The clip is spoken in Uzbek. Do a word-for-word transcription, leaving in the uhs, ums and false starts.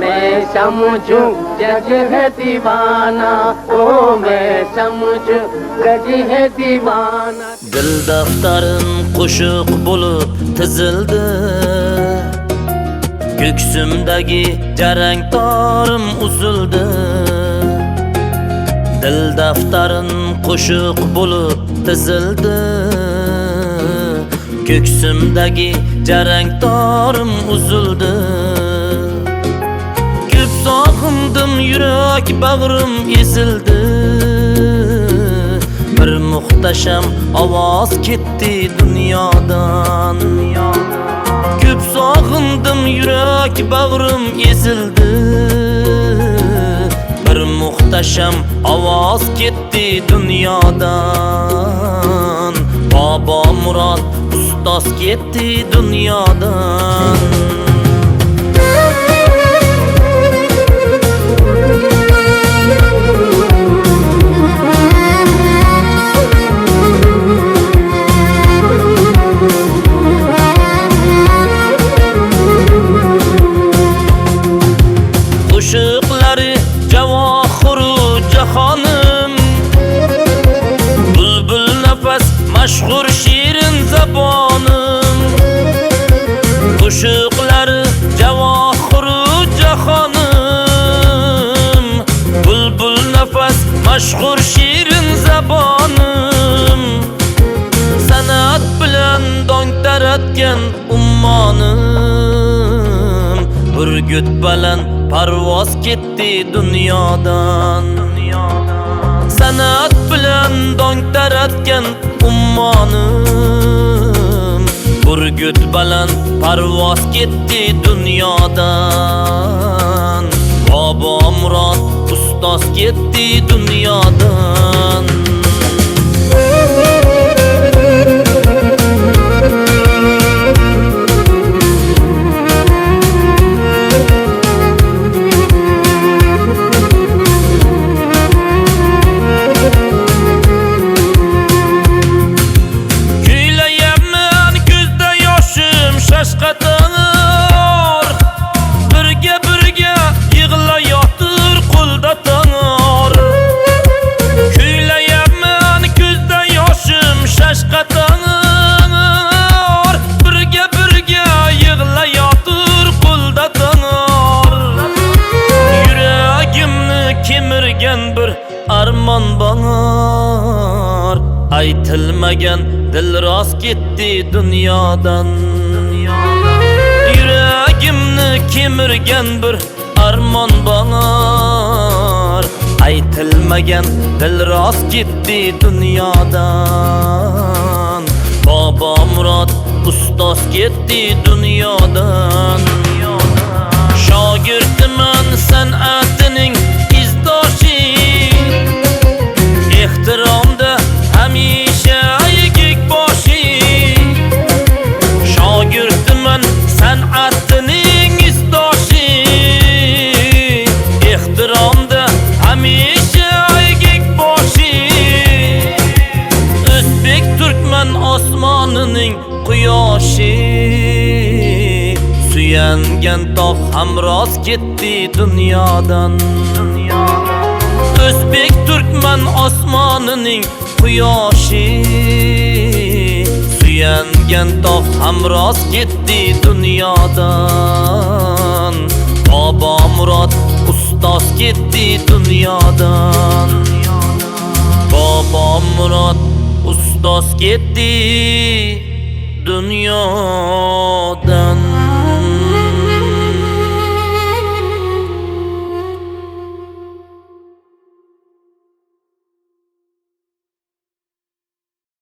मैं समझूं जग है दीवाना, ओ मैं समझूं जग है दीवाना. Dil daftarim qo'shiq bo'lib tizildi, ko'ksimdagi jarangtorim uzildi. Dil daftarim qo'shiq bo'lib tizildi, ko'ksimdagi jarangtorim uzildi. Ko'p sog'indim, yurak bag'rim ezildi. Bir muhtasham ovoz ketdi dunyodan. Ko'p sog'indim, yurak bag'rim ezildi. Bir muhtasham ovoz ketdi dunyodan. Bobo Murod ustoz ketdi dunyodan. Qo'shiqlari javohiru jahonim, bulbul nafas mashhur shirin zabonim. Qo'shiqlari javohiru jahonim, bulbul nafas mashhur shirin zabonim. San'at bilan dong taratgan ummonim, burgut baland parvoz ketdi dunyodan. San'at bilan dong taratgan ummonim, burgut baland parvoz ketdi dunyodan. Bobo Murod ustoz ketdi dunyodan. Shashqatar birga birga yig'layotir qo'lda tanor. Kuylayapman ko'zda yoshim shashqatar birga birga yig'layotir qo'lda tanor. Yuragimni kemirgan bir armon bor, aytilmagan dil rost ketdi dunyodan. Yuragimni kemirgan bir armon bor, aytilmagan dil rost ketdi dunyodan. Bobo Murod ustoz ketdi dunyodan. Shogirdiman san'atining izdoshi, ehtiromda hamisha yigit boshi. Shogirdiman san'atining izdoshi, ehtiromda hamisha yigit boshi. O'zbek turkman osmonining quyoshi, suyangan tog' ham rost ketdi dunyodan. O'zbek turkman osmonining quyoshi, suyangan tog' ham rost ketdi dunyodan. Bobo Murod ustoz ketdi dunyodan. Bobo Murod ustoz ketdi dunyodan.